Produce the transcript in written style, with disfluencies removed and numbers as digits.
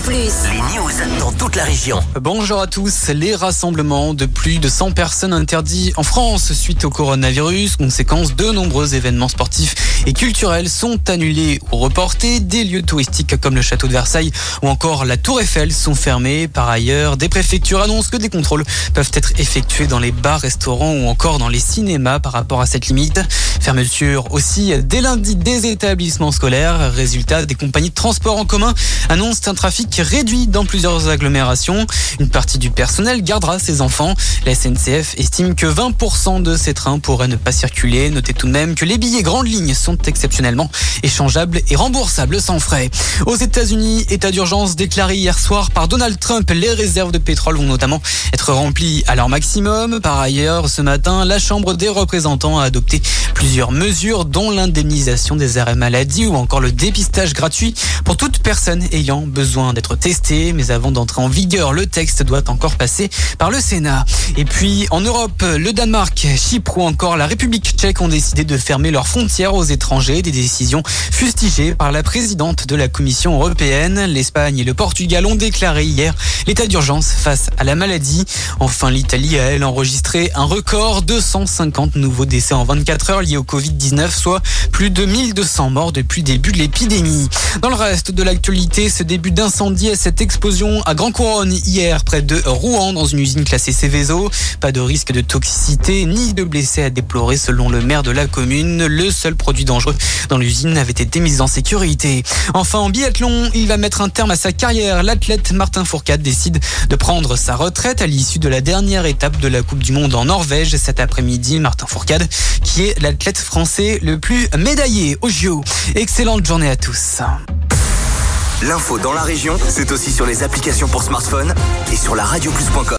plus. Les news dans toute la région. Bonjour à tous. Les rassemblements de plus de 100 personnes interdits en France suite au coronavirus. Conséquence, de nombreux événements sportifs et culturels sont annulés ou reportés. Des lieux touristiques comme le château de Versailles ou encore la Tour Eiffel sont fermés. Par ailleurs, des préfectures annoncent que des contrôles peuvent être effectués dans les bars, restaurants ou encore dans les cinémas par rapport à cette limite. Fermeture aussi dès lundi des établissements scolaires. Résultat, des compagnies de transport en commun annoncent un trafic réduit dans plusieurs agglomérations. Une partie du personnel gardera ses enfants. La SNCF estime que 20% de ces trains pourraient ne pas circuler. Notez tout de même que les billets grandes lignes sont exceptionnellement échangeables et remboursables sans frais. Aux États-Unis, état d'urgence déclaré hier soir par Donald Trump. Les réserves de pétrole vont notamment être remplies à leur maximum. Par ailleurs, ce matin, la Chambre des représentants a adopté plusieurs mesures dont l'indemnisation des arrêts maladie ou encore le dépistage gratuit pour toute personne ayant besoin d'être testée. Mais avant d'entrer en vigueur, le texte doit encore passer par le Sénat. Et puis en Europe, le Danemark, Chypre ou encore la République tchèque ont décidé de fermer leurs frontières aux étrangers. Des décisions fustigées par la présidente de la Commission européenne. L'Espagne et le Portugal ont déclaré hier l'état d'urgence face à la maladie. Enfin, l'Italie a, elle, enregistré un record, 250 nouveaux décès en 24 heures liés au Covid-19, soit plus de 1200 morts depuis le début de l'épidémie. Dans le reste de l'actualité, ce début d'incendie et cette explosion à Grand Couronne hier près de Rouen dans une usine classée Seveso. Pas de risque de toxicité ni de blessés à déplorer selon le maire de la commune. Le seul produit dangereux dans l'usine avait été mis en sécurité. Enfin, en biathlon, il va mettre un terme à sa carrière. L'athlète Martin Fourcade décide de prendre sa retraite à l'issue de la dernière étape de la Coupe du Monde en Norvège cet après-midi. Martin Fourcade, qui est l'athlète français le plus médaillé aux JO. Excellente journée à tous. L'info dans la région, c'est aussi sur les applications pour smartphone et sur la radioplus.com.